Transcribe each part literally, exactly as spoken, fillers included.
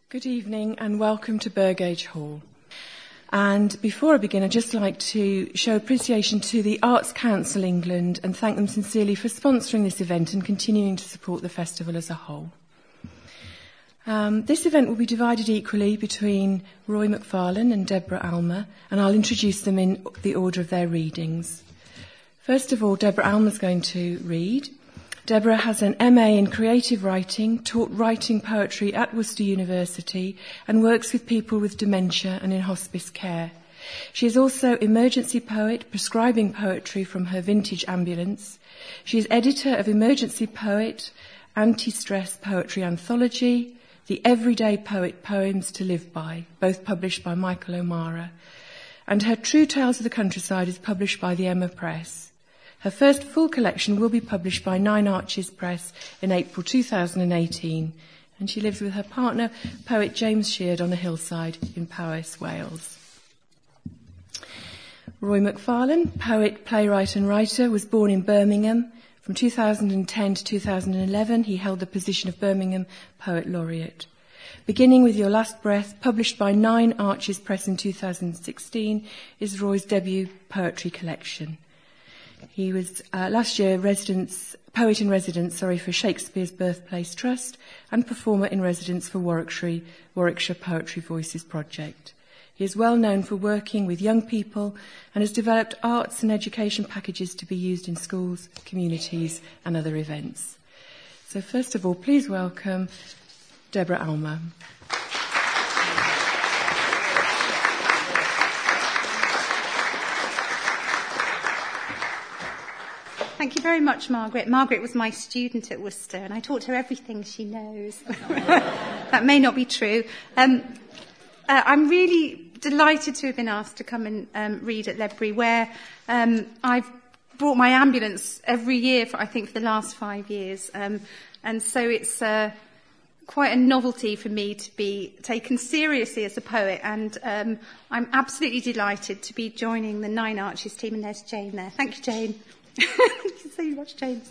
Good evening and welcome to Burgage Hall. And before I begin, I'd just like to show appreciation to the Arts Council England and thank them sincerely for sponsoring this event and continuing to support the festival as a whole. Um, this event will be divided equally between Roy McFarlane and Deborah Almer, and I'll introduce them in the order of their readings. First of all, Deborah Almer is going to read. Deborah has an M A in creative writing, taught writing poetry at Worcester University and works with people with dementia and in hospice care. She is also emergency poet, prescribing poetry from her vintage ambulance. She is editor of Emergency Poet, Anti-Stress Poetry Anthology, The Everyday Poet Poems to Live By, both published by Michael O'Mara. And her True Tales of the Countryside is published by the Emma Press. Her first full collection will be published by Nine Arches Press in April two thousand eighteen, and she lives with her partner, poet James Sheard, on a hillside in Powys, Wales. Roy McFarlane, poet, playwright and writer, was born in Birmingham. From two thousand ten to two thousand eleven, he held the position of Birmingham Poet Laureate. Beginning with Your Last Breath, published by Nine Arches Press in two thousand sixteen, is Roy's debut poetry collection. He was uh, last year residence, poet in residence sorry, for Shakespeare's Birthplace Trust and performer in residence for Warwickshire, Warwickshire Poetry Voices Project. He is well known for working with young people and has developed arts and education packages to be used in schools, communities and other events. So first of all, please welcome Deborah Almer. Thank you very much, Margaret. Margaret was my student at Worcester, and I taught her everything she knows. That may not be true. Um, uh, I'm really delighted to have been asked to come and um, read at Ledbury, where um, I've brought my ambulance every year for, I think, for the last five years. Um, and so it's uh, quite a novelty for me to be taken seriously as a poet, and um, I'm absolutely delighted to be joining the Nine Arches team, and there's Jane there. Thank you, Jane. So you watch James.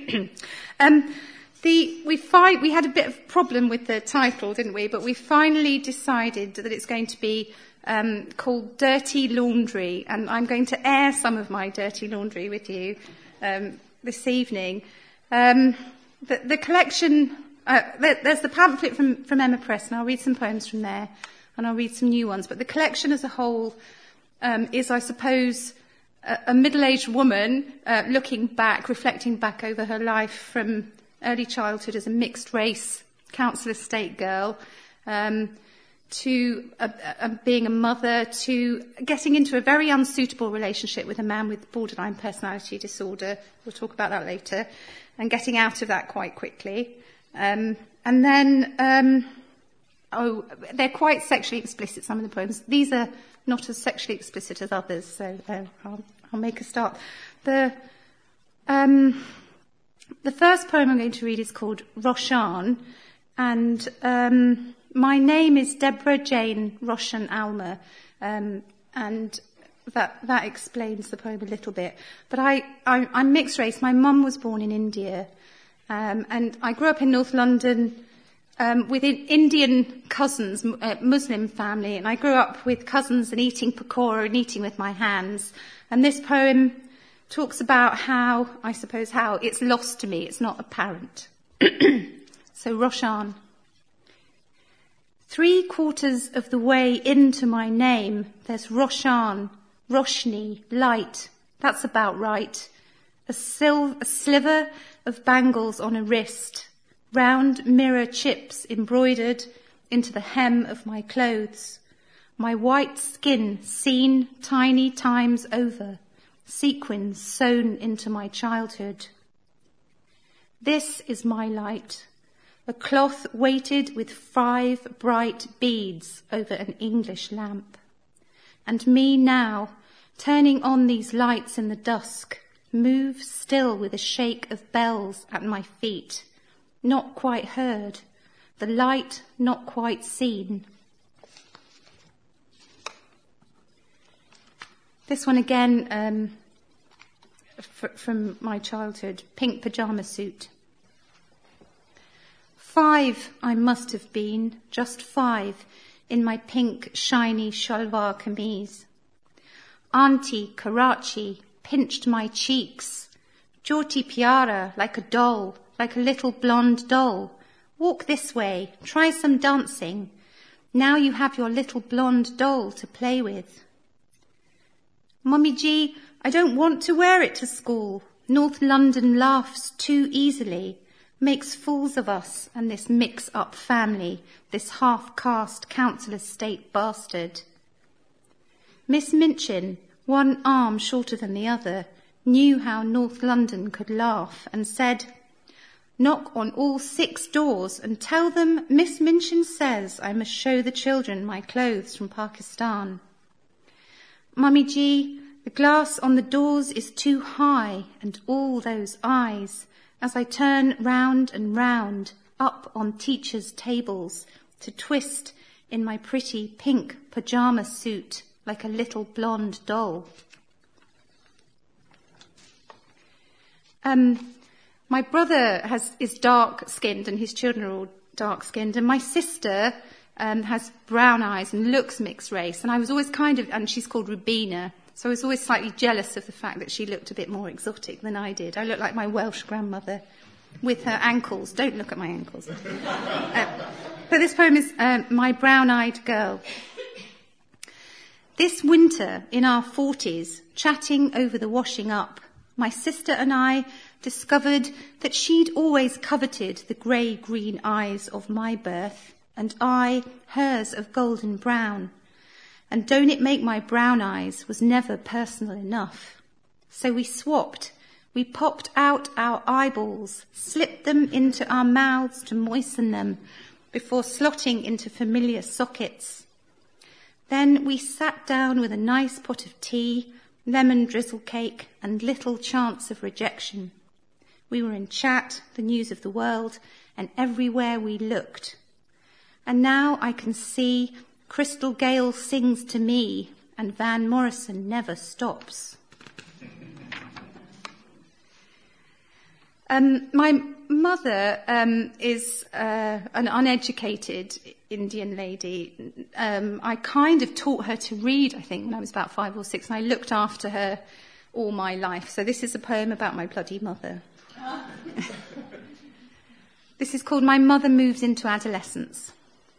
um, the we fi- we had a bit of a problem with the title, didn't we? But we finally decided that it's going to be um, called Dirty Laundry, and I'm going to air some of my dirty laundry with you um, this evening. Um, the, the collection, uh, there, there's the pamphlet from, from Emma Press, and I'll read some poems from there, and I'll read some new ones. But the collection as a whole um, is, I suppose, a middle-aged woman uh, looking back, reflecting back over her life from early childhood as a mixed-race council estate girl um, to a, a, being a mother, to getting into a very unsuitable relationship with a man with borderline personality disorder. We'll talk about that later. And getting out of that quite quickly. Um, and then, um, oh, they're quite sexually explicit, some of the poems. These are not as sexually explicit as others, so uh, I'll, I'll make a start. The, um, the first poem I'm going to read is called Roshan, and um, my name is Deborah Jane Roshan Almer, um, and that, that explains the poem a little bit. But I, I, I'm mixed race. My mum was born in India, um, and I grew up in North London Um, with Indian cousins, uh, Muslim family, and I grew up with cousins and eating pakora and eating with my hands. And this poem talks about how, I suppose how, it's lost to me, it's not apparent. So Roshan. Three quarters of the way into my name, there's Roshan, Roshni, light. That's about right. A, sil- a sliver of bangles on a wrist. Round mirror chips embroidered into the hem of my clothes. My white skin seen tiny times over. Sequins sewn into my childhood. This is my light. A cloth weighted with five bright beads over an English lamp. And me now, turning on these lights in the dusk, move still with a shake of bells at my feet. Not quite heard, the light not quite seen. This one again um, f- from my childhood, Pink Pyjama Suit. Five I must have been, just five, in my pink, shiny shalwar kameez. Auntie Karachi pinched my cheeks. Jyoti Pyara, like a doll, like a little blonde doll. Walk this way, try some dancing. Now you have your little blonde doll to play with. Mummy G, I don't want to wear it to school. North London laughs too easily, makes fools of us and this mix-up family, this half-caste council estate bastard. Miss Minchin, one arm shorter than the other, knew how North London could laugh and said, knock on all six doors and tell them Miss Minchin says I must show the children my clothes from Pakistan. Mummy G, the glass on the doors is too high, and all those eyes, as I turn round and round, up on teachers' tables, to twist in my pretty pink pyjama suit like a little blonde doll. Um, my brother has, is dark-skinned and his children are all dark-skinned, and my sister um, has brown eyes and looks mixed race, and I was always kind of, and she's called Rubina, so I was always slightly jealous of the fact that she looked a bit more exotic than I did. I looked like my Welsh grandmother with her ankles. Don't look at my ankles. uh, but this poem is um, My Brown-Eyed Girl. This winter, in our forties, chatting over the washing up, my sister and I discovered that she'd always coveted the grey-green eyes of my birth, and I hers of golden brown. And don't it make my brown eyes was never personal enough. So we swapped. We popped out our eyeballs, slipped them into our mouths to moisten them before slotting into familiar sockets. Then we sat down with a nice pot of tea, lemon drizzle cake, and little chance of rejection. We were in chat, the news of the world, and everywhere we looked. And now I can see Crystal Gale sings to me, and Van Morrison never stops. Um, my mother um, is uh, an uneducated Indian lady. Um, I kind of taught her to read, I think, when I was about five or six, and I looked after her all my life. So this is a poem about my bloody mother. This is called My Mother Moves into Adolescence.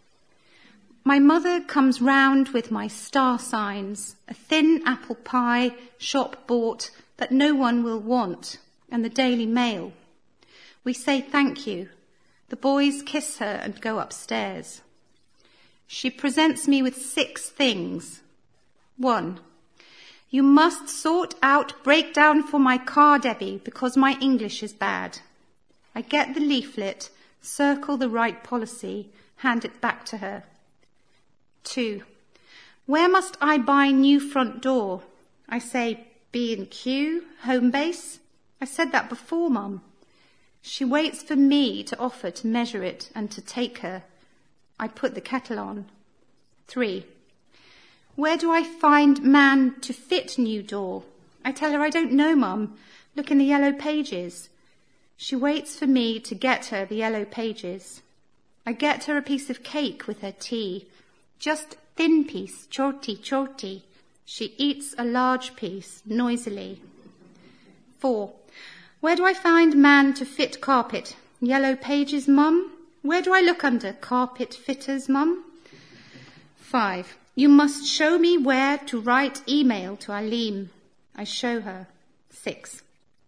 My mother comes round with my star signs, a thin apple pie, shop bought, that no one will want, and the Daily Mail. We say thank you. The boys kiss her and go upstairs. She presents me with six things. One, you must sort out breakdown for my car, Debbie, because my English is bad. I get the leaflet, circle the right policy, hand it back to her. Two, where must I buy new front door? I say B and Q, home base. I said that before, Mum. She waits for me to offer to measure it and to take her. I put the kettle on. Three, where do I find man to fit new door? I tell her I don't know, Mum. Look in the yellow pages. She waits for me to get her the yellow pages. I get her a piece of cake with her tea. Just thin piece, chorti, chorti. She eats a large piece, noisily. Four, where do I find man to fit carpet? Yellow pages, Mum? Where do I look under? Carpet fitters, Mum? Five, you must show me where to write email to Aleem. I show her. Six,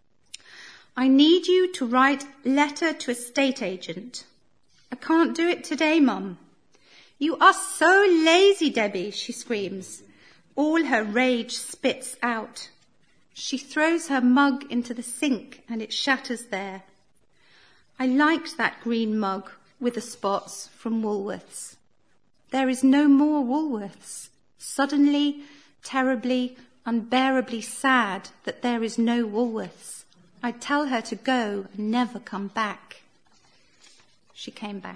I need you to write letter to estate agent. I can't do it today, Mum. You are so lazy, Debbie, she screams. All her rage spits out. She throws her mug into the sink and it shatters there. I liked that green mug with the spots from Woolworths. There is no more Woolworths. Suddenly, terribly, unbearably sad that there is no Woolworths. I tell her to go and never come back. She came back.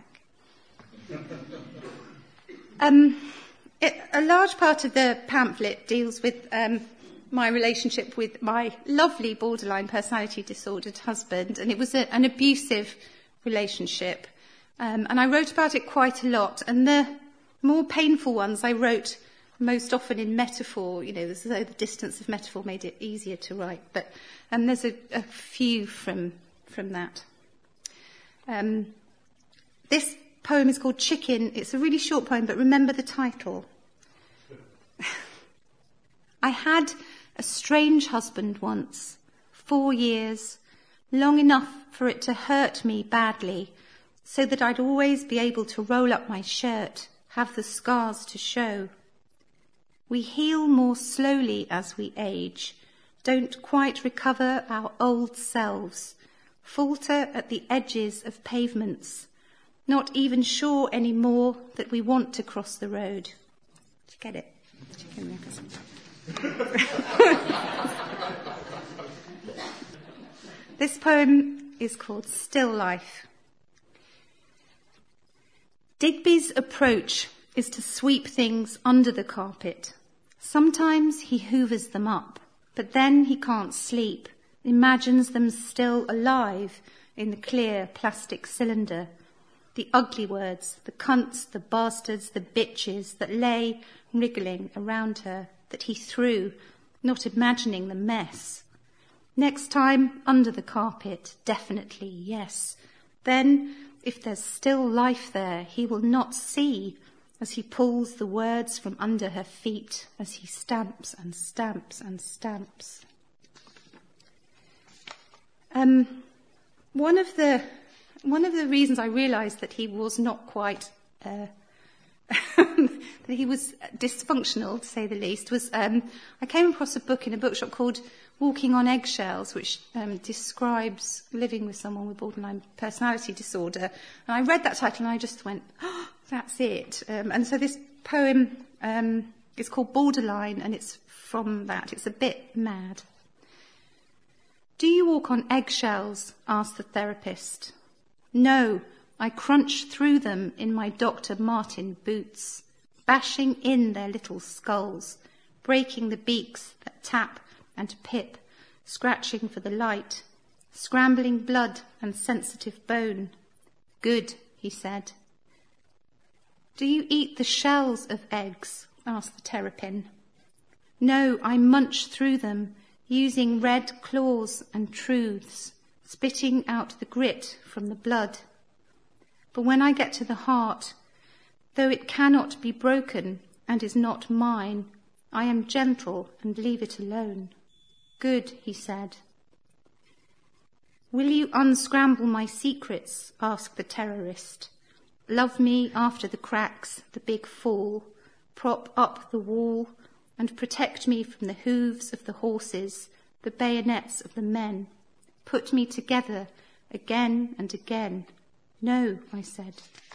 Um, it, a large part of the pamphlet deals with um, my relationship with my lovely borderline personality disordered husband, and it was a, an abusive relationship Um, and I wrote about it quite a lot. And the more painful ones I wrote most often in metaphor, you know, as though the distance of metaphor made it easier to write. But um, there's a, a few from from that. Um, this poem is called Chicken. It's a really short poem, but remember the title. I had a strange husband once, four years, long enough for it to hurt me badly, so that I'd always be able to roll up my shirt, have the scars to show. We heal more slowly as we age, don't quite recover our old selves, falter at the edges of pavements, not even sure anymore that we want to cross the road. Did you get it? Chicken This poem is called Still Life. Digby's approach is to sweep things under the carpet. Sometimes he hoovers them up, but then he can't sleep, imagines them still alive in the clear plastic cylinder. The ugly words, the cunts, the bastards, the bitches that lay wriggling around her, that he threw, not imagining the mess. Next time, under the carpet, definitely, yes. Then, if there's still life there, he will not see as he pulls the words from under her feet, as he stamps and stamps and stamps. Um, one of the one of the reasons I realised that he was not quite uh, that he was dysfunctional, to say the least, was um, I came across a book in a bookshop called Walking on Eggshells, which um, describes living with someone with borderline personality disorder. And I read that title and I just went, oh, that's it. Um, and so this poem um, is called Borderline, and it's from that. It's a bit mad. Do you walk on eggshells? Asked the therapist. No, I crunch through them in my Doctor Martin boots, bashing in their little skulls, breaking the beaks that tap and pip, scratching for the light, scrambling blood and sensitive bone. Good, he said. Do you eat the shells of eggs? Asked the terrapin. No, I munch through them, using red claws and truths, spitting out the grit from the blood. But when I get to the heart, though it cannot be broken and is not mine, I am gentle and leave it alone. Good, he said. Will you unscramble my secrets? Asked the terrorist. Love me after the cracks, the big fall, prop up the wall, and protect me from the hooves of the horses, the bayonets of the men. Put me together again and again. No, I said.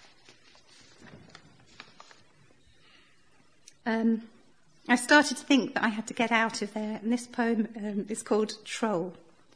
Um... I started to think that I had to get out of there, and this poem um, is called Troll.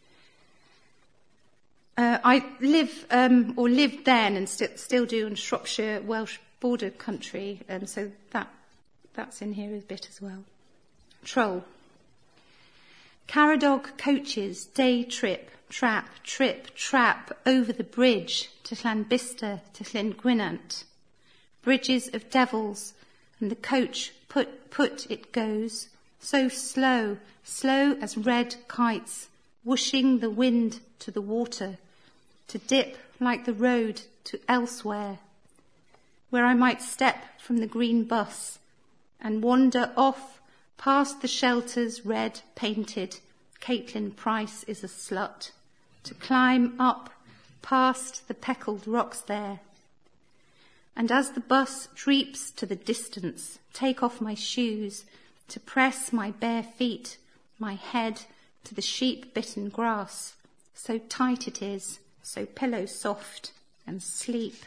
Uh, I live, um, or lived then, and st- still do, in Shropshire, Welsh border country, um, so that that's in here a bit as well. Troll. Caradog coaches, day trip, trap, trip, trap, over the bridge to Llanbista, to Llangwynant. Bridges of devils, and the coach put, put it goes, so slow, slow as red kites, whooshing the wind to the water, to dip like the road to elsewhere, where I might step from the green bus and wander off past the shelters red painted, Caitlin Price is a slut, to climb up past the peckled rocks there. And as the bus dreeps to the distance, take off my shoes to press my bare feet, my head to the sheep-bitten grass. So tight it is, so pillow soft, and sleep.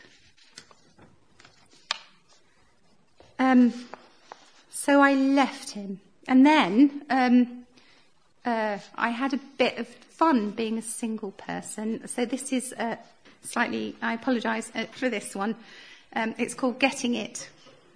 Um, so I left him. And then um, uh, I had a bit of fun being a single person. So this is uh, slightly, I apologise uh, for this one. Um, it's called Getting It.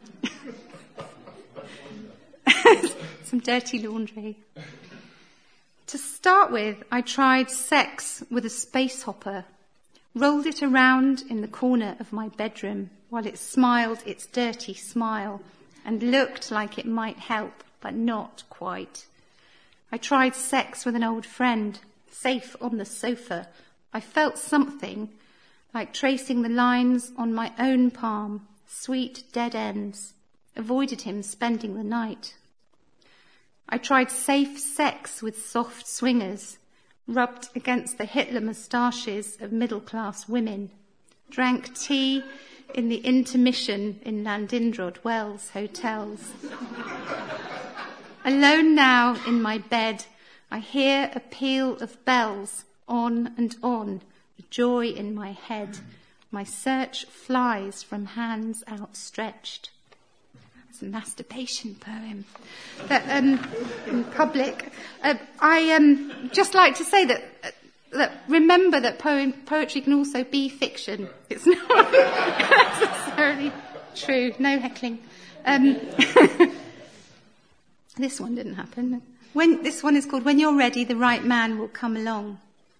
Some dirty laundry. To start with, I tried sex with a space hopper. rolled it around in the corner of my bedroom while it smiled its dirty smile and looked like it might help, but not quite. I tried sex with an old friend, safe on the sofa. I felt something, like tracing the lines on my own palm, sweet dead ends, avoided him spending the night. I tried safe sex with soft swingers, rubbed against the Hitler moustaches of middle-class women, drank tea in the intermission in Llandudrod Wells hotels. Alone now in my bed, I hear a peal of bells, on and on, the joy in my head. My search flies from hands outstretched. It's a masturbation poem. That, um, in public. Uh, I um, just like to say that, uh, that remember that poem, poetry can also be fiction. It's not necessarily true. No heckling. Um, this one didn't happen. When, this one is called When You're Ready, the Right Man Will Come Along.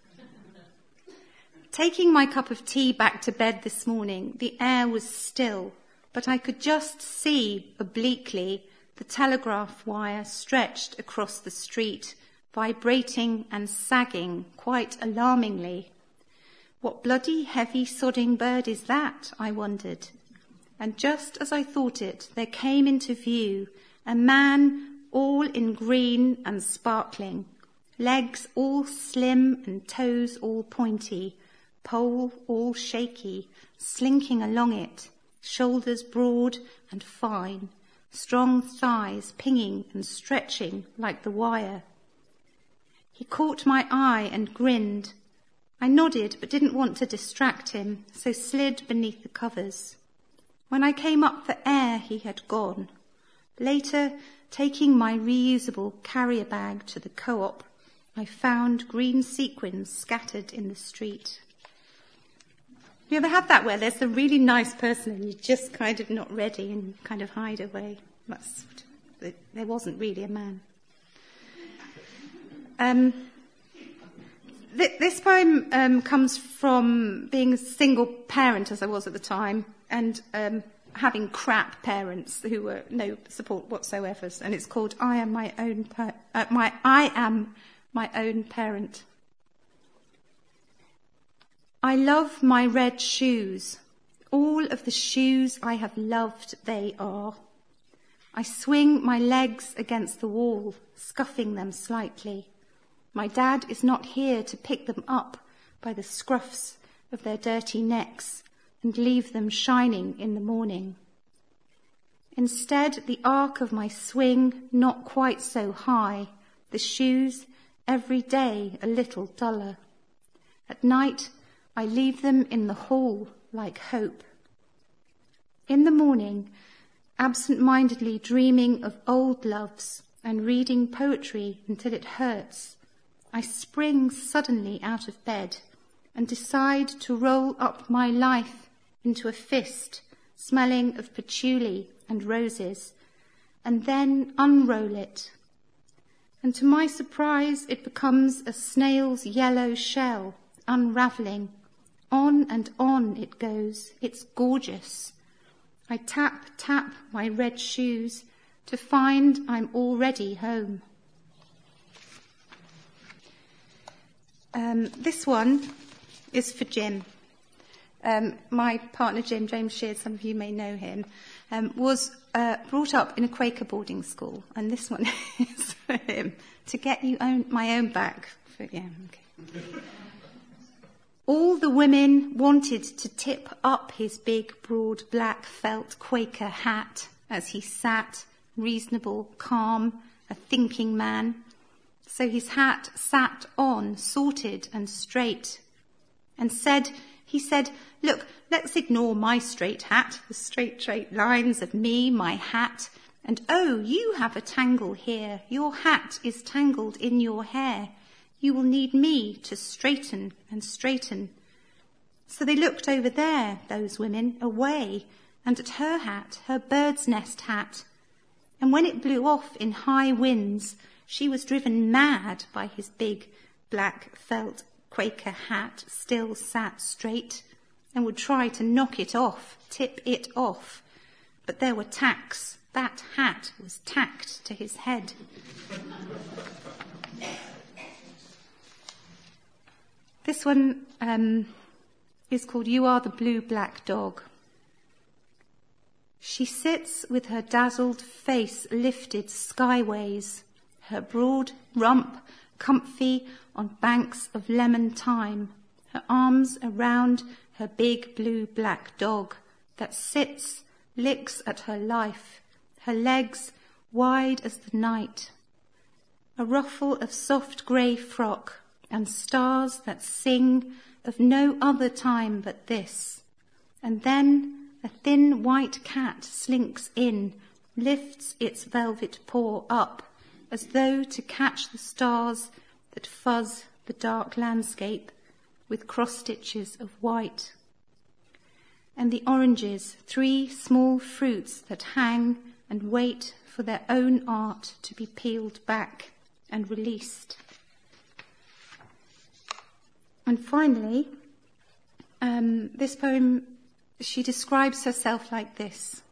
Taking my cup of tea back to bed this morning, the air was still, but I could just see, obliquely, the telegraph wire stretched across the street, vibrating and sagging quite alarmingly. What bloody heavy sodding bird is that, I wondered. And just as I thought it, there came into view a man all in green and sparkling, legs all slim and toes all pointy, pole all shaky, slinking along it, shoulders broad and fine, strong thighs pinging and stretching like the wire. He caught my eye and grinned. I nodded but didn't want to distract him, so slid beneath the covers. When I came up for air, he had gone. Later, taking my reusable carrier bag to the co-op, I found green sequins scattered in the street. You ever have that where there's a really nice person and you're just kind of not ready and you kind of hide away? That's, there wasn't really a man. Um, th- this poem um, comes from being a single parent, as I was at the time, and um, having crap parents who were no support whatsoever. And it's called "I Am My Own pa- uh, My I Am My Own Parent." I love my red shoes. All of the shoes I have loved they are. I swing my legs against the wall, scuffing them slightly. My dad is not here to pick them up by the scruffs of their dirty necks and leave them shining in the morning. Instead, the arc of my swing not quite so high, the shoes every day a little duller. At night, I leave them in the hall like hope. In the morning, absent-mindedly dreaming of old loves and reading poetry until it hurts, I spring suddenly out of bed and decide to roll up my life into a fist smelling of patchouli and roses, and then unroll it. And to my surprise, it becomes a snail's yellow shell, unravelling. On and on it goes. It's gorgeous. I tap, tap my red shoes to find I'm already home. Um, this one is for Jim. Um, my partner Jim, James Sheard, some of you may know him, um, was uh, brought up in a Quaker boarding school, and this one is for him, to get you own, my own back. For, yeah, okay. All the women wanted to tip up his big, broad, black felt Quaker hat as he sat, reasonable, calm, a thinking man. So his hat sat on, sorted and straight, and said, he said, look, let's ignore my straight hat, the straight, straight lines of me, my hat, and oh, you have a tangle here. Your hat is tangled in your hair. You will need me to straighten and straighten. So they looked over there, those women, away, and at her hat, her bird's nest hat. And when it blew off in high winds, she was driven mad by his big, black felt Quaker hat still sat straight and would try to knock it off, tip it off. But there were tacks. That hat was tacked to his head. This one um, is called You Are the Blue Black Dog. She sits with her dazzled face lifted skyways, her broad rump comfy on banks of lemon thyme, her arms around her big blue black dog that sits, licks at her life, her legs wide as the night. A ruffle of soft grey frock and stars that sing of no other time but this. And then a thin white cat slinks in, lifts its velvet paw up, as though to catch the stars that fuzz the dark landscape with cross-stitches of white. And the oranges, three small fruits that hang and wait for their own art to be peeled back and released. And finally, um, this poem, she describes herself like this.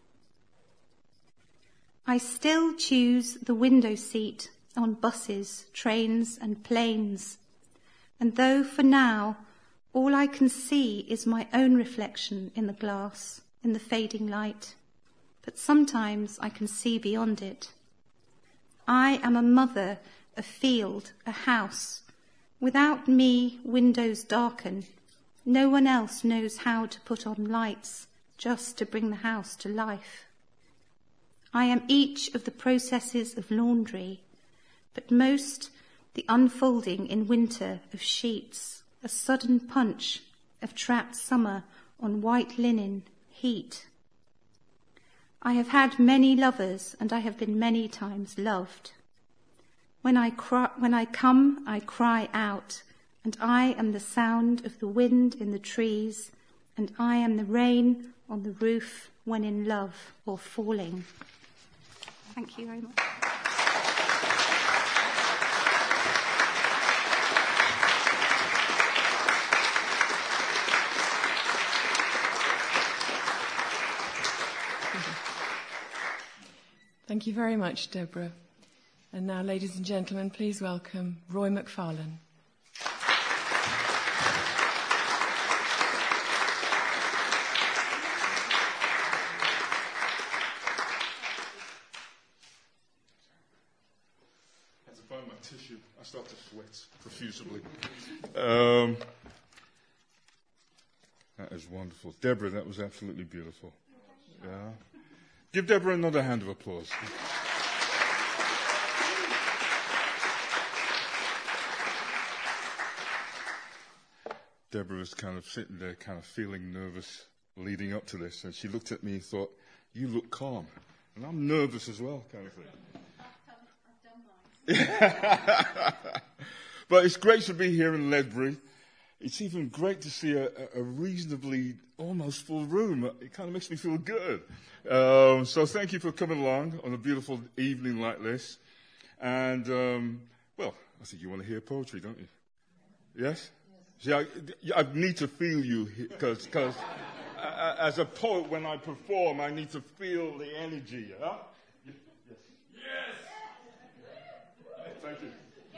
I still choose the window seat on buses, trains and planes, and though for now all I can see is my own reflection in the glass, in the fading light, but sometimes I can see beyond it. I am a mother, a field, a house. Without me, windows darken. No one else knows how to put on lights just to bring the house to life. I am each of the processes of laundry, but most the unfolding in winter of sheets, a sudden punch of trapped summer on white linen, heat. I have had many lovers, and I have been many times loved. When I cry, when I come, I cry out, and I am the sound of the wind in the trees, and I am the rain on the roof when in love or falling. Thank you very much. Thank you very much, Deborah. And now, ladies and gentlemen, please welcome Roy McFarlane. I had to find my tissue. I start to sweat profusely. Um, that is wonderful. Deborah, that was absolutely beautiful. Yeah. Give Deborah another hand of applause. Deborah was kind of sitting there, kind of feeling nervous leading up to this, and she looked at me and thought, you look calm. And I'm nervous as well, kind of thing. I've done mine. But it's great to be here in Ledbury. It's even great to see a, a reasonably almost full room. It kind of makes me feel good. Um, so thank you for coming along on a beautiful evening like this. And, um, well, I think you want to hear poetry, don't you? Yes? yes. See, I, I need to feel you, because as a poet, when I perform, I need to feel the energy. Huh? Yes. Yes. Thank you.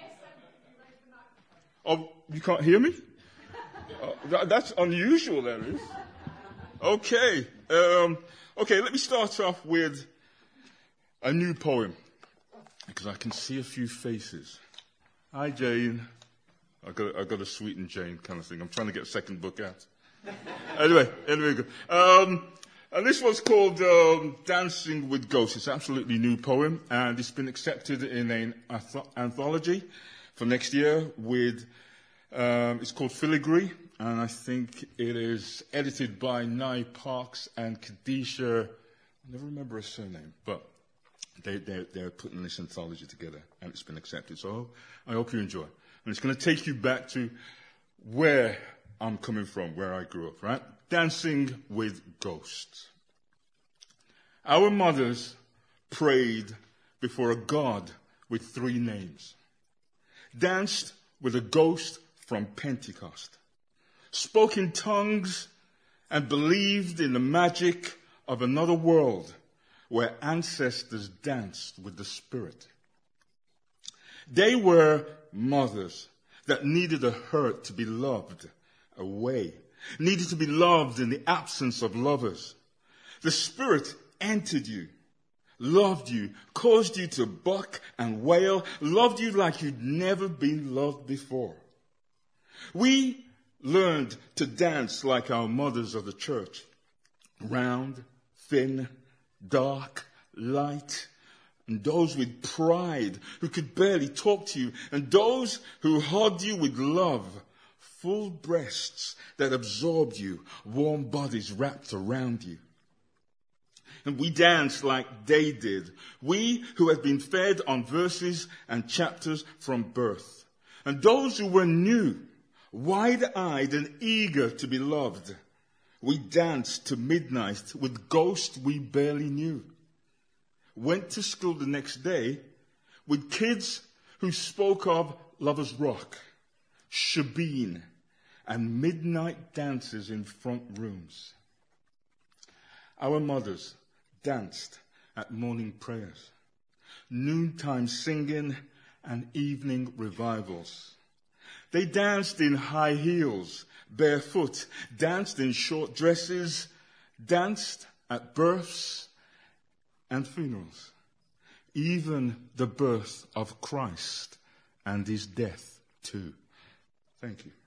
Oh, you can't hear me? Oh, that, that's unusual, that is. Okay. Um, okay, let me start off with a new poem, because I can see a few faces. Hi, Jane. I've got, I've got a sweeten Jane kind of thing. I'm trying to get a second book out. anyway, anyway. Um, and this one's called um, Dancing with Ghosts. It's an absolutely new poem, and it's been accepted in an anthology for next year with, um, it's called Filigree, and I think it is edited by Nye Parks and Kadisha, I never remember her surname, but they, they're, they're putting this anthology together, and it's been accepted. So I hope you enjoy. And it's going to take you back to where I'm coming from, where I grew up, right? Dancing with Ghosts. Our mothers prayed before a God with three names, danced with a ghost from Pentecost, spoke in tongues, and believed in the magic of another world where ancestors danced with the Spirit. They were mothers that needed a hurt to be loved away, needed to be loved in the absence of lovers. The Spirit entered you, loved you, caused you to buck and wail, loved you like you'd never been loved before. We learned to dance like our mothers of the church, round, thin, dark, light, and those with pride who could barely talk to you, and those who hugged you with love, full breasts that absorbed you, warm bodies wrapped around you. And we danced like they did, we who had been fed on verses and chapters from birth, and those who were new, wide-eyed and eager to be loved. We danced to midnight with ghosts we barely knew. Went to school the next day with kids who spoke of Lovers Rock, Shebeen, and midnight dances in front rooms. Our mothers danced at morning prayers, noontime singing, and evening revivals. They danced in high heels, barefoot, danced in short dresses, danced at births and funerals, even the birth of Christ and his death too. Thank you.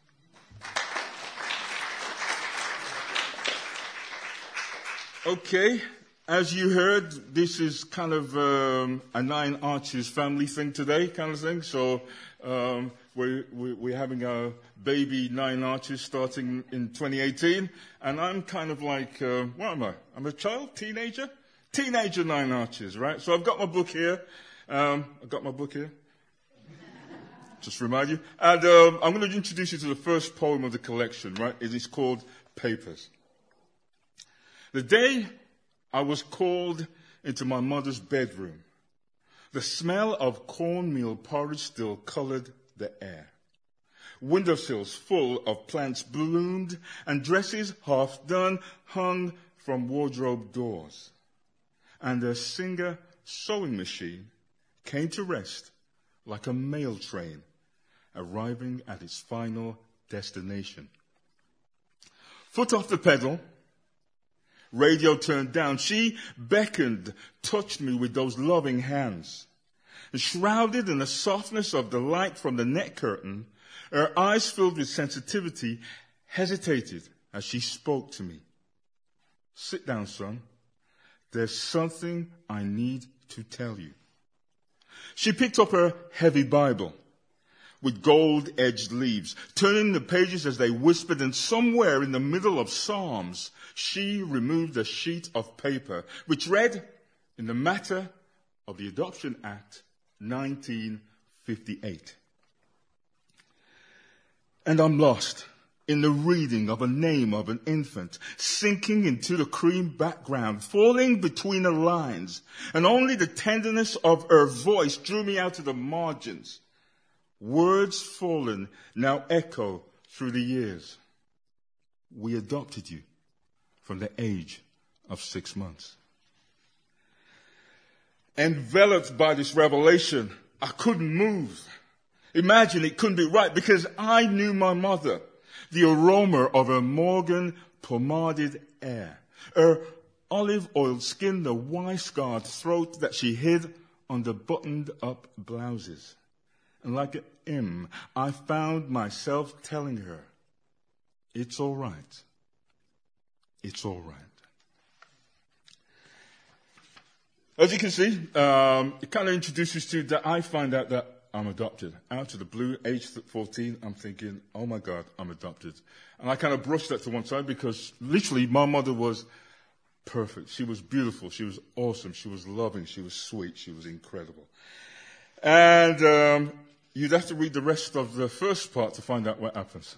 Okay, as you heard, this is kind of um, a Nine Arches family thing today, kind of thing. So um, we're, we're having a baby Nine Arches starting in twenty eighteen, and I'm kind of like, uh, what am I? I'm a child, teenager, teenager Nine Arches, right? So I've got my book here. Um, I've got my book here. Just to remind you, and um, I'm going to introduce you to the first poem of the collection, right? It is called Papers. The day I was called into my mother's bedroom, the smell of cornmeal porridge still colored the air. Windowsills full of plants bloomed, and dresses half done hung from wardrobe doors. And a Singer sewing machine came to rest like a mail train arriving at its final destination. Foot off the pedal, radio turned down. She beckoned, touched me with those loving hands. And shrouded in the softness of the light from the net curtain, her eyes filled with sensitivity, hesitated as she spoke to me. Sit down, son. There's something I need to tell you. She picked up her heavy Bible with gold-edged leaves, turning the pages as they whispered, and somewhere in the middle of Psalms, she removed a sheet of paper which read, in the matter of the Adoption Act, nineteen fifty-eight. And I'm lost in the reading of a name of an infant, sinking into the cream background, falling between the lines, and only the tenderness of her voice drew me out to the margins. Words fallen now echo through the years. We adopted you from the age of six months. Enveloped by this revelation, I couldn't move. Imagine it couldn't be right, because I knew my mother, the aroma of her Morgan pomaded air, her olive oil skin, the Y-scarred throat that she hid under buttoned up blouses. And like an imp, I found myself telling her, it's all right. It's all right. As you can see, um, it kind of introduces you that I find out that I'm adopted. Out of the blue, age fourteen, I'm thinking, oh my God, I'm adopted. And I kind of brushed that to one side because literally my mother was perfect. She was beautiful. She was awesome. She was loving. She was sweet. She was incredible. And um, you'd have to read the rest of the first part to find out what happens.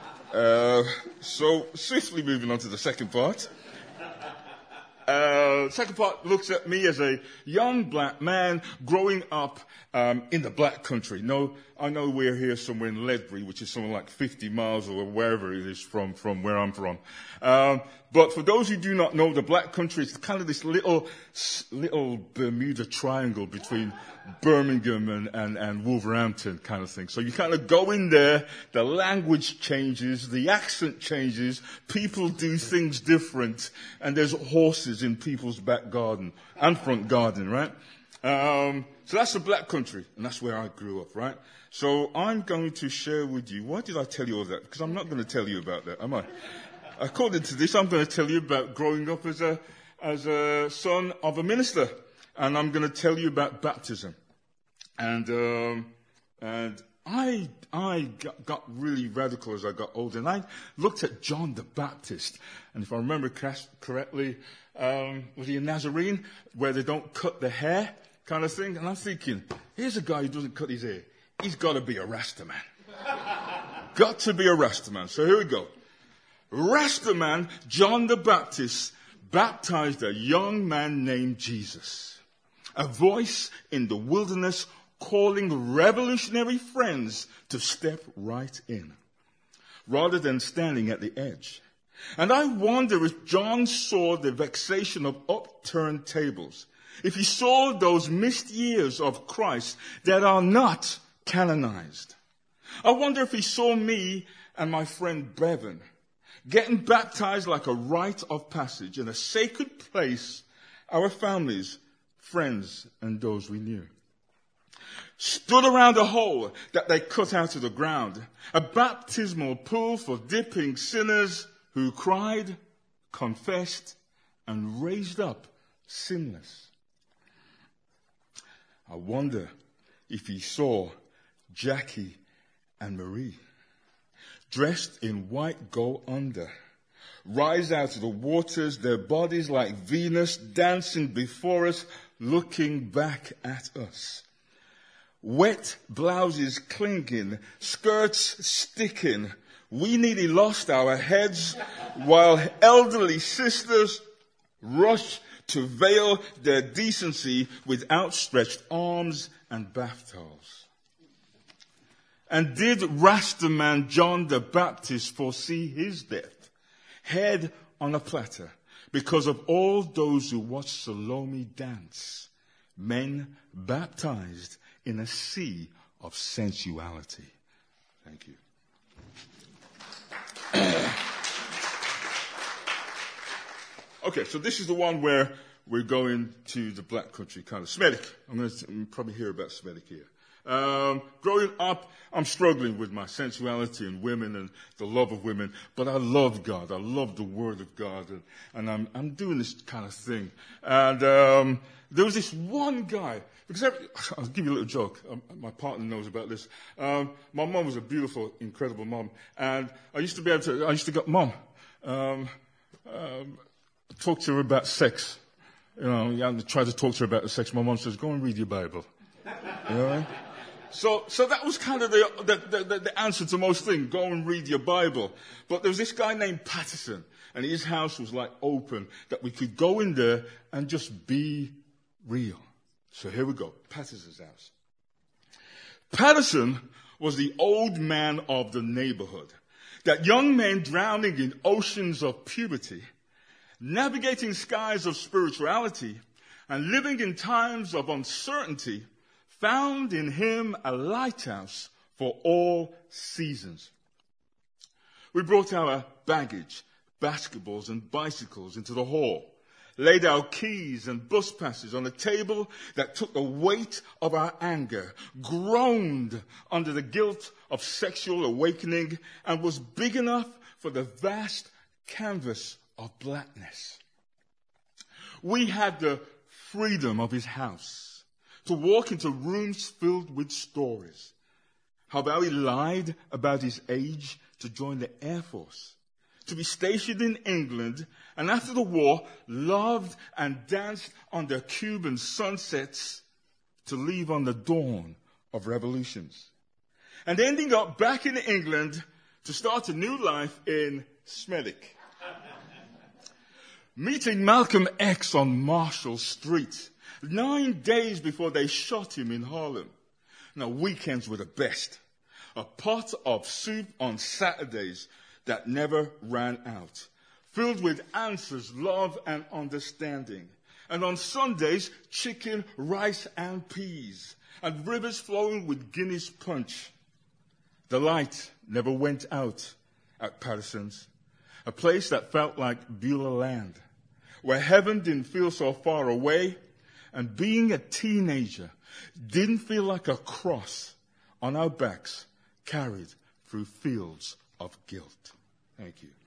uh, so swiftly moving on to the second part. Uh, second part looks at me as a young black man growing up um, in the black country. No, I know we're here somewhere in Ledbury, which is somewhere like fifty miles or wherever it is from, from where I'm from. Um, but for those who do not know, the black country is kind of this little, little Bermuda Triangle between Birmingham and, and, and Wolverhampton kind of thing. So you kind of go in there, the language changes, the accent changes, people do things different, and there's horses in people's back garden and front garden, right? Um, so that's the black country, and that's where I grew up, right? So I'm going to share with you, why did I tell you all that? Because I'm not going to tell you about that, am I? According to this, I'm going to tell you about growing up as a, as a son of a minister. And I'm going to tell you about baptism. And, um, and I, I got, got really radical as I got older. And I looked at John the Baptist. And if I remember correctly, um, was he a Nazarene where they don't cut the hair kind of thing? And I'm thinking, here's a guy who doesn't cut his hair. He's got to be a Rasta man. Got to be a Rasta man. So here we go. Rasta man, John the Baptist, baptized a young man named Jesus. A voice in the wilderness calling revolutionary friends to step right in, rather than standing at the edge. And I wonder if John saw the vexation of upturned tables, if he saw those missed years of Christ that are not canonized. I wonder if he saw me and my friend Bevan getting baptized like a rite of passage in a sacred place, our families, friends, and those we knew stood around a hole that they cut out of the ground, a baptismal pool for dipping sinners who cried, confessed, and raised up sinless. I wonder if he saw Jackie and Marie, dressed in white go under, rise out of the waters, their bodies like Venus dancing before us, looking back at us. Wet blouses clinging, skirts sticking. We nearly lost our heads while elderly sisters rushed to veil their decency with outstretched arms and bath towels. And did Rastaman John the Baptist foresee his death, head on a platter, because of all those who watched Salome dance, men baptized in a sea of sensuality? Thank you. Okay, so this is the one where we're going to the black country, kind of Smethwick. I'm going to probably hear about Smethwick here. Um, growing up, I'm struggling with my sensuality and women and the love of women, but I love God. I love the Word of God, and, and I'm, I'm doing this kind of thing. And um, there was this one guy, because every, I'll give you a little joke. Um, my partner knows about this. Um, my mom was a beautiful, incredible mom, and I used to be able to. I used to go, Mom, um, um, talk to her about sex. You know, you have to try to talk to her about the sex. My mom says, "Go and read your Bible." You know what I mean? So, so that was kind of the, the, the, the answer to most things. Go and read your Bible. But there was this guy named Patterson, and his house was like open, that we could go in there and just be real. So here we go. Patterson's house. Patterson was the old man of the neighborhood. That young man drowning in oceans of puberty, navigating skies of spirituality, and living in times of uncertainty, found in him a lighthouse for all seasons. We brought our baggage, basketballs and bicycles into the hall, laid our keys and bus passes on a table that took the weight of our anger, groaned under the guilt of sexual awakening, and was big enough for the vast canvas of blackness. We had the freedom of his house to walk into rooms filled with stories. How about he lied about his age to join the Air Force, to be stationed in England, and after the war, loved and danced under Cuban sunsets to leave on the dawn of revolutions, and ending up back in England to start a new life in Smethwick. meeting Malcolm X on Marshall Street, nine days before they shot him in Harlem. Now, weekends were the best. A pot of soup on Saturdays that never ran out, filled with answers, love, and understanding. And on Sundays, chicken, rice, and peas, and rivers flowing with Guinness punch. The light never went out at Patterson's, a place that felt like Beulah land, where heaven didn't feel so far away, and being a teenager didn't feel like a cross on our backs carried through fields of guilt. Thank you.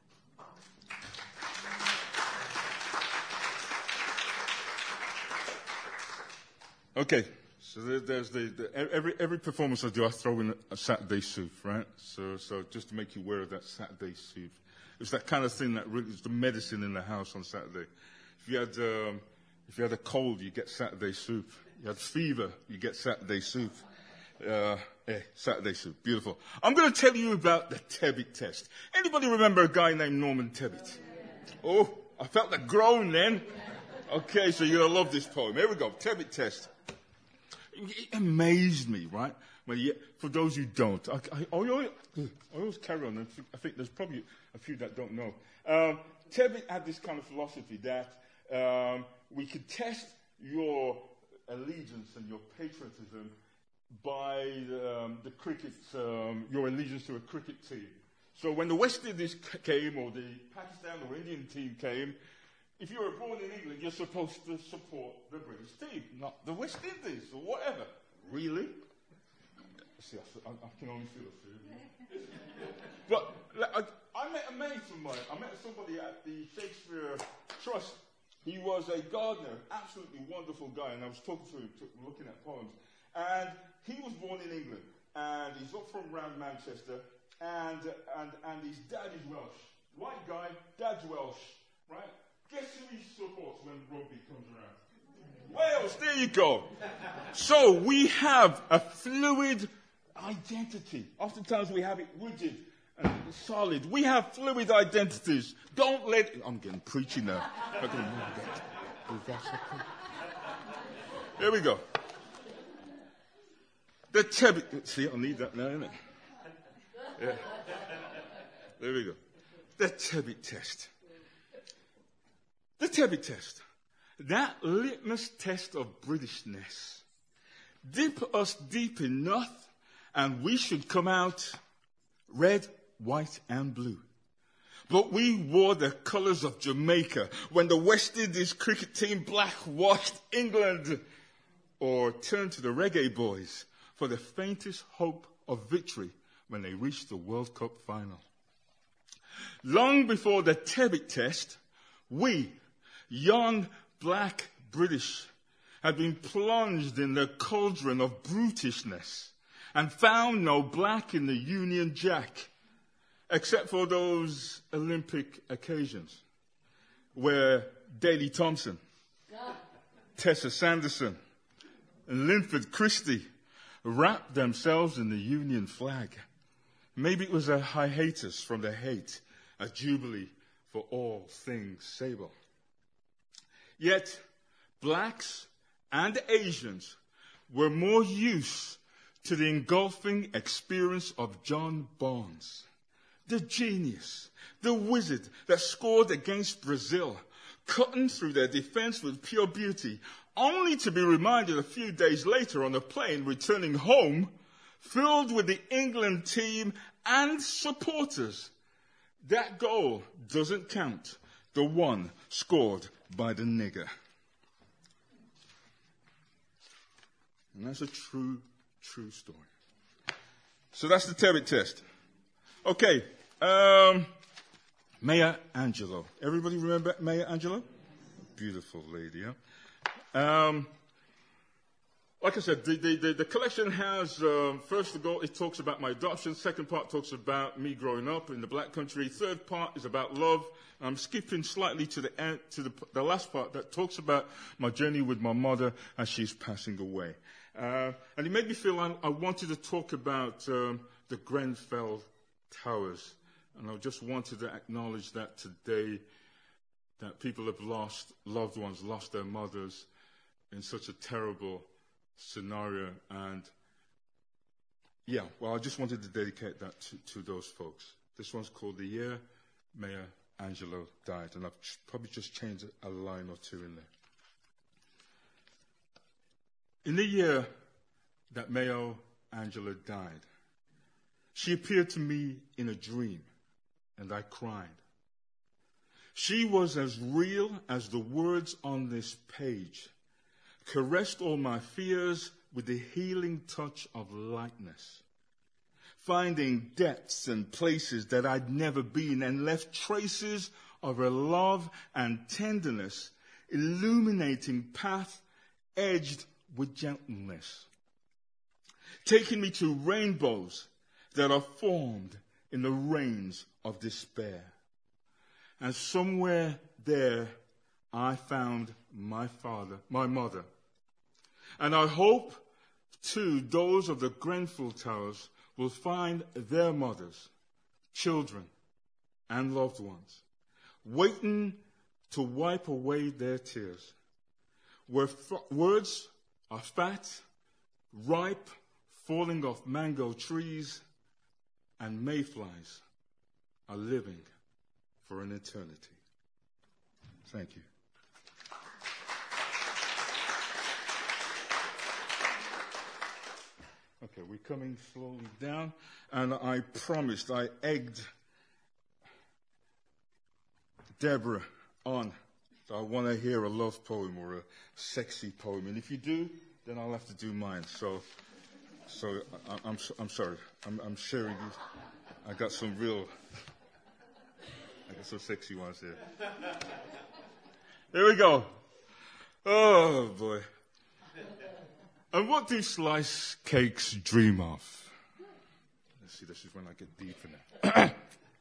Okay, so there, there's the, the every every performance I do, I throw in a, a Saturday soup, right? So so just to make you aware of that Saturday soup, it's that kind of thing that really is the medicine in the house on Saturday. If you had um, if you had a cold, you get Saturday soup. You had fever, you get Saturday soup. Uh, eh, Saturday soup, beautiful. I'm going to tell you about the Tebbit test. Anybody remember a guy named Norman Tebbit? Oh, I felt the groan then. Okay, so you're going to love this poem. Here we go, Tebbit test. It amazed me, right? Well, yeah, for those who don't, I, I, I, always, I always carry on. I think there's probably a few that don't know. Um, Tebbit had this kind of philosophy that um, we could test your allegiance and your patriotism by um, the cricket, um, your allegiance to a cricket team. So when the West Indies came, or the Pakistan or Indian team came, if you were born in England, you're supposed to support the British team, not the West Indies or whatever. Really? See, I, I can only feel it. But I, I met a mate of mine. I met somebody at the Shakespeare Trust. He was a gardener, absolutely wonderful guy, and I was talking to him, looking at poems. And he was born in England, and he's up from around Manchester, and and and his dad is Welsh. White guy, dad's Welsh, right? Guess who he supports when rugby comes around? Wales, there you go. So we have a fluid identity. Oftentimes we have it rigid and solid. We have fluid identities. Don't let... I'm getting preachy now. Here we go. The Tebbit... See, I need that now, innit? Yeah. There we go. The Tebbit test. The Tebbit test, that litmus test of Britishness. Dip us deep enough and we should come out red, white and blue. But we wore the colours of Jamaica when the West Indies cricket team black-washed England, or turned to the Reggae Boys for the faintest hope of victory when they reached the World Cup final. Long before the Tebbit test, we, young black British, had been plunged in the cauldron of brutishness and found no black in the Union Jack, except for those Olympic occasions where Daley Thompson, Tessa Sanderson, and Linford Christie wrapped themselves in the Union flag. Maybe it was a hiatus from the hate, a jubilee for all things sable. Yet, blacks and Asians were more used to the engulfing experience of John Barnes, the genius, the wizard that scored against Brazil, cutting through their defense with pure beauty, only to be reminded a few days later on a plane returning home, filled with the England team and supporters. That goal doesn't count, the one scored by the nigger. And that's a true, true story. So that's the Tebbit test. Okay, um, Maya Angelou. Everybody remember Maya Angelou? Beautiful lady, huh? Um, like I said, the, the, the, the collection has, um, first of all, it talks about my adoption. Second part talks about me growing up in the black country. Third part is about love. I'm skipping slightly to the end, to the, the last part that talks about my journey with my mother as she's passing away. Uh, and it made me feel I, I wanted to talk about um, the Grenfell Towers. And I just wanted to acknowledge that today that people have lost loved ones, lost their mothers in such a terrible scenario. And yeah, well, I just wanted to dedicate that to, to those folks. This one's called The Year Maya Angelou Died, and I've ch- probably just changed a line or two in there. In the year that Maya Angelou died, she appeared to me in a dream, and I cried. She was as real as the words on this page, caressed all my fears with the healing touch of lightness, finding depths and places that I'd never been, and left traces of her love and tenderness, illuminating path edged with gentleness, taking me to rainbows that are formed in the rains of despair. And somewhere there, I found my father, my mother. And I hope, too, those of the Grenfell Towers will find their mothers, children, and loved ones, waiting to wipe away their tears. Where f- words are fat, ripe, falling off mango trees, and mayflies are living for an eternity. Thank you. Okay, we're coming slowly down, and I promised, I egged Deborah on. So I want to hear a love poem or a sexy poem, and if you do, then I'll have to do mine. So, so I, I'm I'm sorry, I'm, I'm sharing these. I got some real. I got some sexy ones here. Here we go. Oh, boy. And what do slice cakes dream of? Let's see, this is when I get deep in it.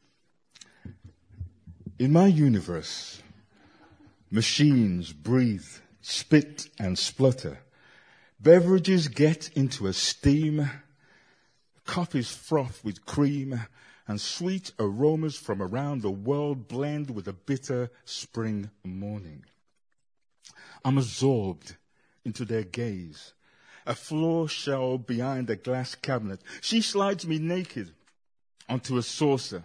In my universe, machines breathe, spit, and splutter. Beverages get into a steam. Coffees froth with cream. And sweet aromas from around the world blend with a bitter spring morning. I'm absorbed into their gaze. A floor shell behind a glass cabinet. She slides me naked onto a saucer.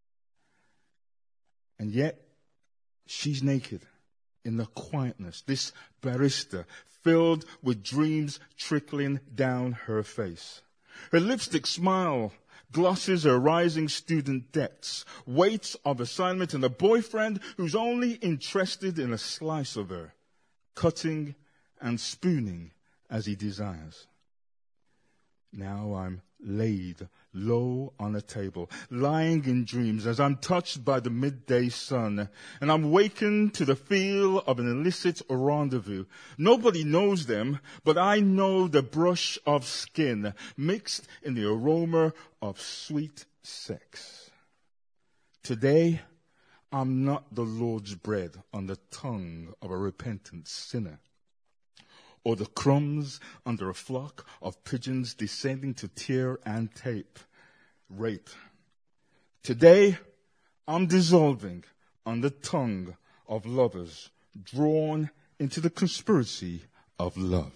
And yet, she's naked in the quietness. This barista filled with dreams trickling down her face. Her lipstick smile glosses her rising student debts, weights of assignment, and a boyfriend who's only interested in a slice of her, cutting and spooning as he desires. Now I'm laid low on a table, lying in dreams as I'm touched by the midday sun, and I'm wakened to the feel of an illicit rendezvous. Nobody knows them, but I know the brush of skin mixed in the aroma of sweet sex. Today, I'm not the Lord's bread on the tongue of a repentant sinner, or the crumbs under a flock of pigeons descending to tear and tape, rape. Today, I'm dissolving on the tongue of lovers drawn into the conspiracy of love.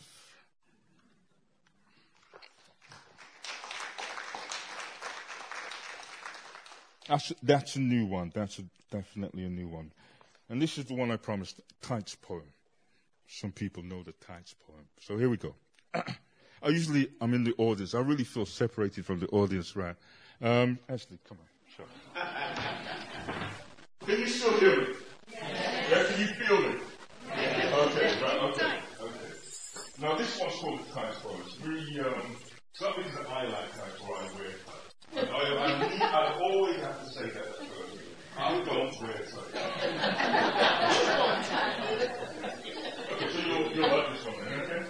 That's, that's a new one. That's a, definitely a new one. And this is the one I promised, Tights poem. Some people know the Tights poem. So here we go. I usually, I'm in the audience. I really feel separated from the audience, right? Um, Ashley, come on. Sure. Can you still hear me? Yeah. Yeah, can you feel me? Yeah. Okay, right, okay. Okay. Now this one's called the Tights poem. It's really, um, it's not because I like tights or I wear tights. I, I, I, need, I always have to say that at first. I don't wear tights. So you'll, you'll like this one then, okay?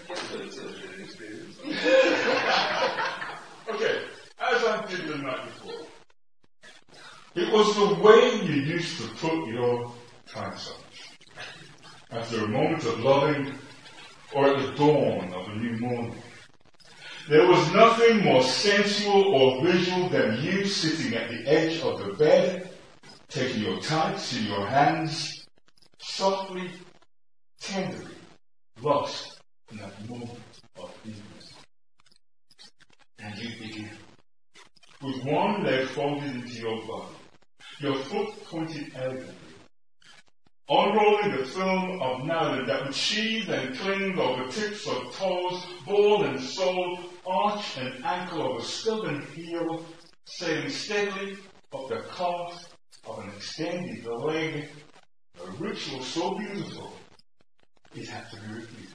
Okay, as I did the night before, it was the way you used to put your tights on. After a moment of loving, or at the dawn of a new morning. There was nothing more sensual or visual than you sitting at the edge of the bed, taking your tights in your hands, softly, tenderly, lost in that moment of intimacy. And you begin with one leg folded into your body, your foot pointed elegantly, unrolling the film of nylon that would sheathe and cling over tips of toes, ball and sole, arch and ankle of a stubborn heel, sailing steadily up the calf of an extended leg, a ritual so beautiful, it had to be repeated.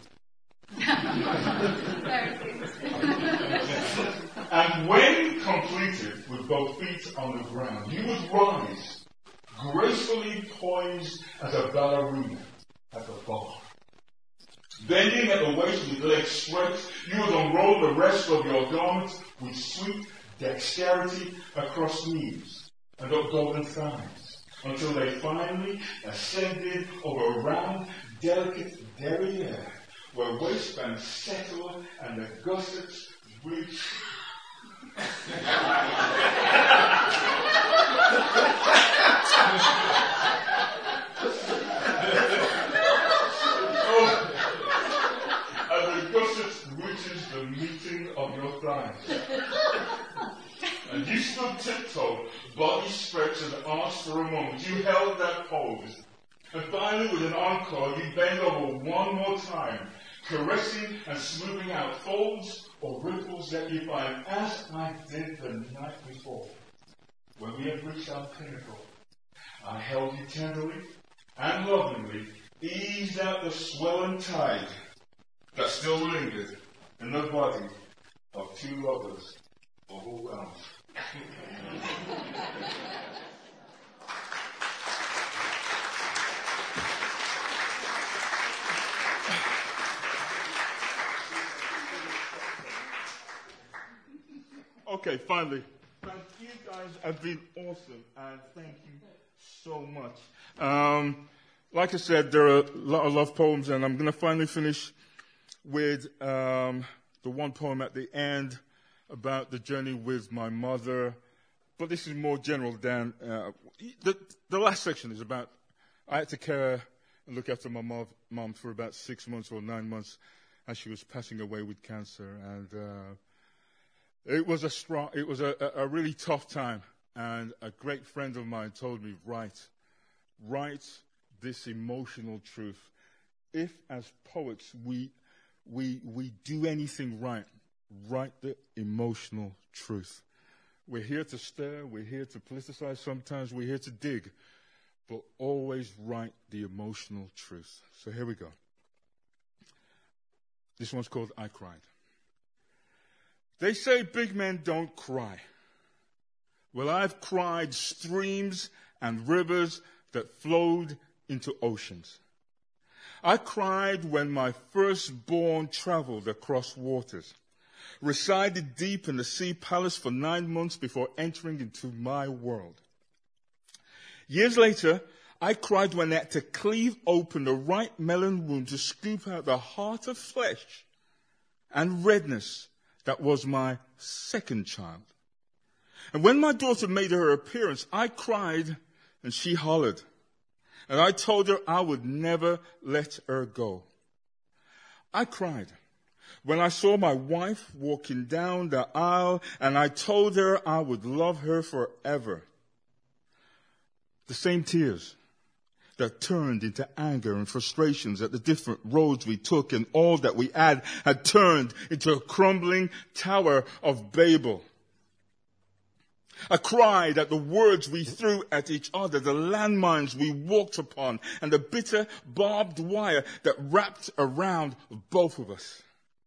And when completed with both feet on the ground, you would rise, gracefully poised as a ballerina at the bar. Bending at the waist with legs straight, you would unroll the rest of your garments with sweet dexterity across knees and up golden thighs, until they finally ascended over round, delicate derriere, where waistbands settle and the gussets reach. Oh, as the gussets reaches the meeting of your thighs. And you stood tiptoe, body stretched and arched for a moment. You held that pose. And finally, with an encore, you bend over one more time, caressing and smoothing out folds or ripples that you find, as I did the night before. When we had reached our pinnacle, I held you tenderly and lovingly, eased out the swelling tide that still lingered in the body of two lovers overwhelmed. Okay, finally. Thank you guys have been awesome, and thank you so much. Um, like I said, there are a lot of love poems, and I'm going to finally finish with um, the one poem at the end about the journey with my mother. But this is more general than uh, the, the last section is about. I had to care and look after my mom, mom for about six months or nine months, as she was passing away with cancer, and. Uh, It was a strong, it was a, a really tough time, and a great friend of mine told me, write, write this emotional truth. If, as poets, we, we, we do anything right, write the emotional truth. We're here to stir, we're here to politicize sometimes, we're here to dig, but always write the emotional truth. So here we go. This one's called I Cried. They say big men don't cry. Well, I've cried streams and rivers that flowed into oceans. I cried when my firstborn traveled across waters, resided deep in the sea palace for nine months before entering into my world. Years later, I cried when I had to cleave open the right melon wound to scoop out the heart of flesh and redness that was my second child. And when my daughter made her appearance, I cried and she hollered. And I told her I would never let her go. I cried when I saw my wife walking down the aisle, and I told her I would love her forever. The same tears that turned into anger and frustrations at the different roads we took, and all that we had had turned into a crumbling tower of Babel. I cried at the words we threw at each other, the landmines we walked upon, and the bitter barbed wire that wrapped around both of us.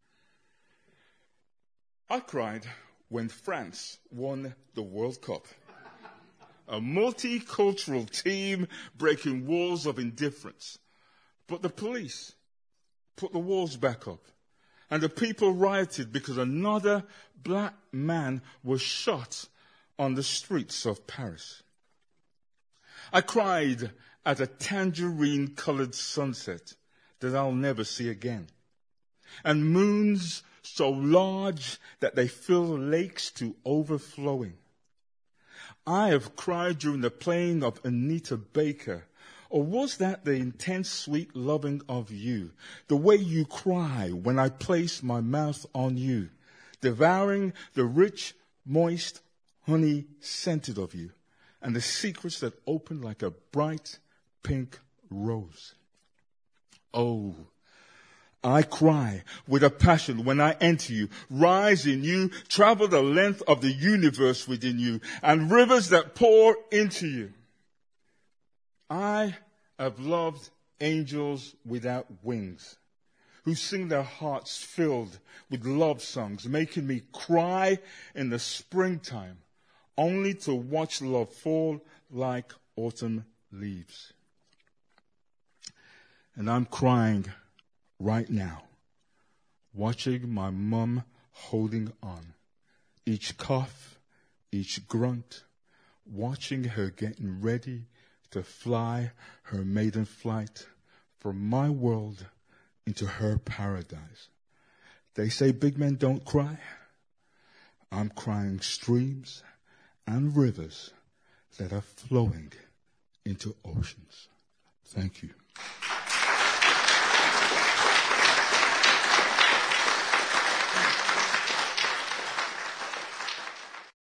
I cried when France won the World Cup. A multicultural team breaking walls of indifference. But the police put the walls back up, and the people rioted because another black man was shot on the streets of Paris. I cried at a tangerine-colored sunset that I'll never see again, and moons so large that they fill lakes to overflowing. I have cried during the playing of Anita Baker Or was that the intense sweet loving of you, the way you cry when I place my mouth on you, devouring the rich, moist honey scented of you, and the secrets that open like a bright pink rose? Oh, I cry with a passion when I enter you, rise in you, travel the length of the universe within you, and rivers that pour into you. I have loved angels without wings, who sing their hearts filled with love songs, making me cry in the springtime, only to watch love fall like autumn leaves. And I'm crying right now, watching my mum holding on, each cough, each grunt, watching her getting ready to fly her maiden flight from my world into her paradise. They say big men don't cry. I'm crying streams and rivers that are flowing into oceans. Thank you.